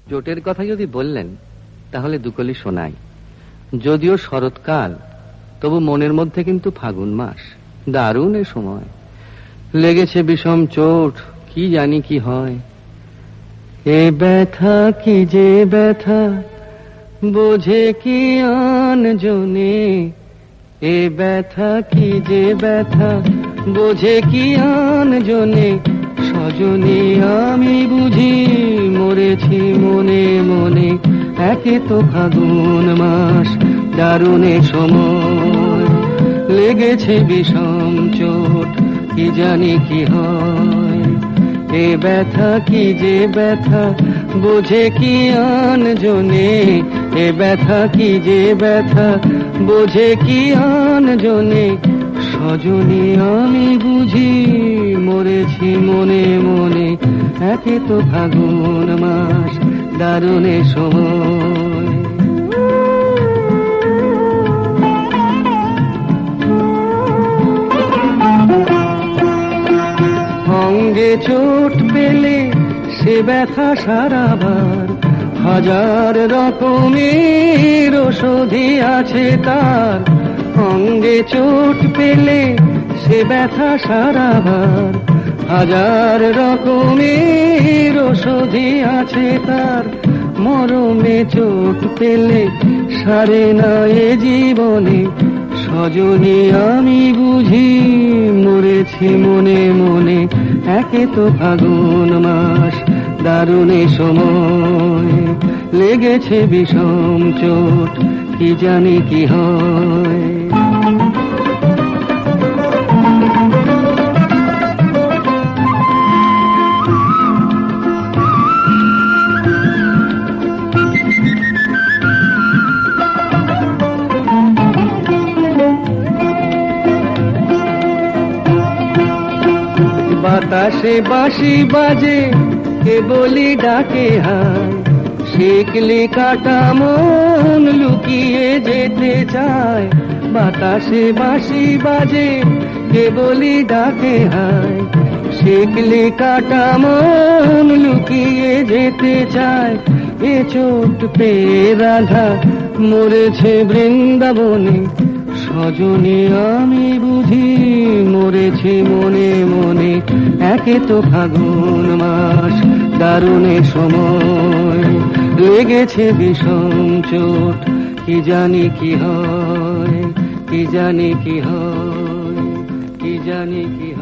চোটের কথা যদি বললেন তাহলে দুকলি শোনাই। যদিও শরৎকাল, তবু মনের মধ্যে কিন্তু ফাগুন মাস, দারুণ এ সময়। লেগেছে বিষম চোট, কি জানি কি হয়। এ ব্যথা কি যে ব্যথা, বোঝে কি আন জনে। এ ব্যথা কি যে ব্যথা, বোঝে কি আন জনে। সজনী আমি বুঝি মরেছি মনে মনে। একে তো ফাগুন মাস, দারুণ এ সময়। লেগেছে বিষম চোট, কি জানি কি হয়। এ ব্যথা কি যে ব্যথা, বোঝে কি আন জনে। এ ব্যথা কি যে ব্যথা, বোঝে কি আন জনে। সজনী আমি বুঝি মরেছি মনে মনে। একে তো ফাগুন মাস, দারুণ এ সময়। অঙ্গে চোট পেলে সে ব্যথা সারাবার, হাজার রকমের ওষুধি আছে তার। অঙ্গে চোট পেলে সে ব্যথা সারাবার, হাজার রকমের ওষুধি আছে তার। মরমে চোট পেলে সারে না এ জীবনে। সজনী আমি বুঝি মরেছি মনে মনে। একে তো ফাগুন মাস, দারুণ এ সময়। লেগেছে বিষম চোট, কি জানি কি হয়। বাতাসে বাঁশি বাজে, কে বলি ডাকে হায়। শিকলি কাটা মন লুকিয়ে যেতে চায়। বাতাসে বাঁশি বাজে, কে বলি ডাকে হায়। শিকলি কাটা মন লুকিয়ে যেতে চায়। এ চোট পেয়ে রাধা মরেছে বৃন্দাবনে। সজনী আমি বুঝি মরেছি মনে মনে। একে তো ফাগুন মাস, দারুণ এ সময়। লেগেছে বিষম চোট, কি জানি কি হয়। কি জানি কি হয়, কি জানি কি হয়।